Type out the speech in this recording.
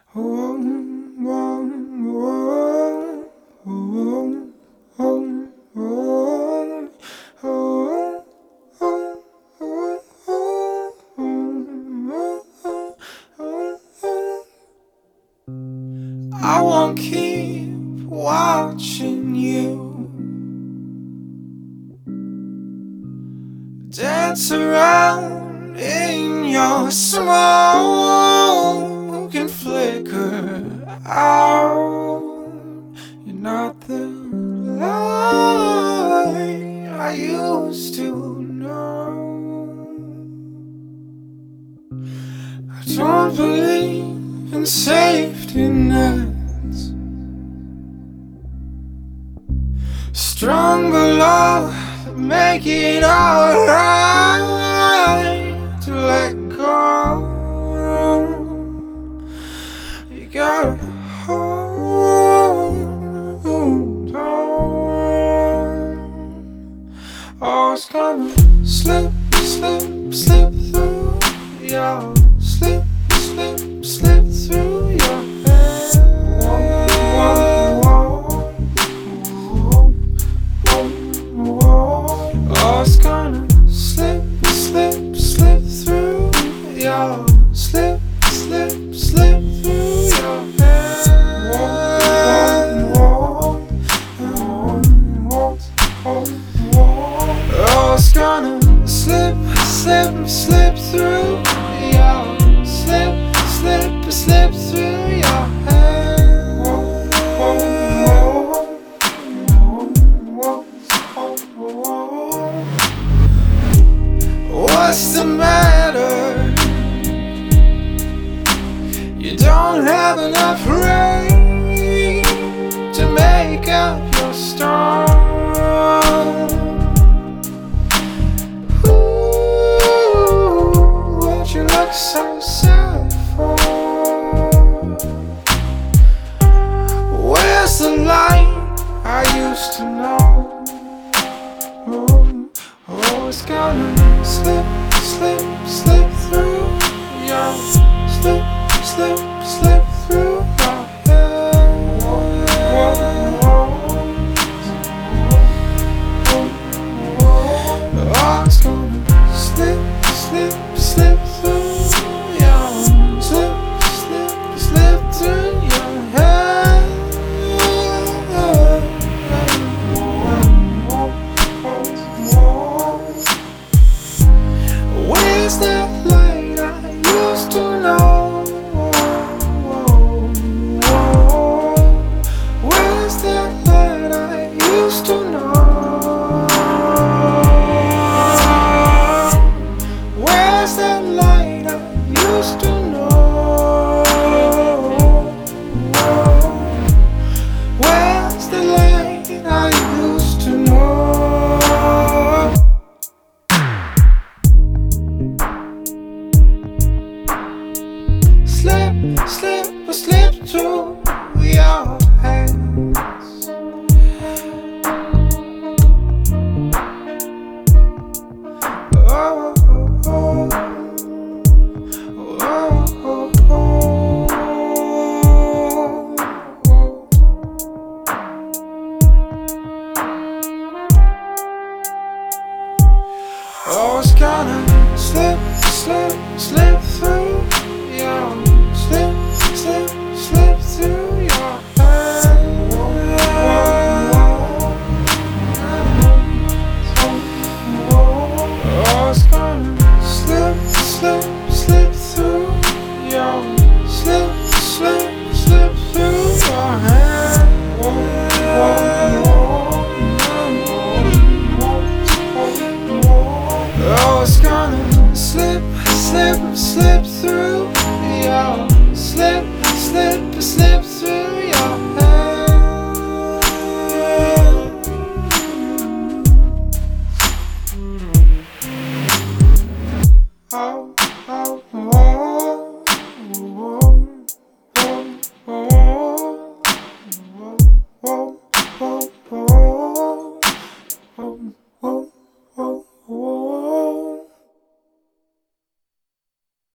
I won't keep watching you dance around in your smoke and flicker out. You're not the light I used to know. I don't believe in safety nets. Stronger love to make it alright. To let go, you gotta hold on. Oh, it's gonna slip, slip, slip through your slip, slip, slip through your head. Oh, it's gonna slip, slip, slip through your slip, slip, slip through your head. Oh, it's gonna slip, slip, slip through your slip, slip, slip through your head. What's the matter? You don't have enough rain to make up your storm. Ooh, what you look so sad for? Where's the light I used to know? Oh, it's gonna slip, slip, slip through your slip, slip, slip through your head. Oh, it's gonna slip, slip, slip through your slip, slip, slip through your head. Where's that light I used to know? Where's that light I used to know? Where's that light I used to know? Where's the light I used to know? Slip, slip, slip through your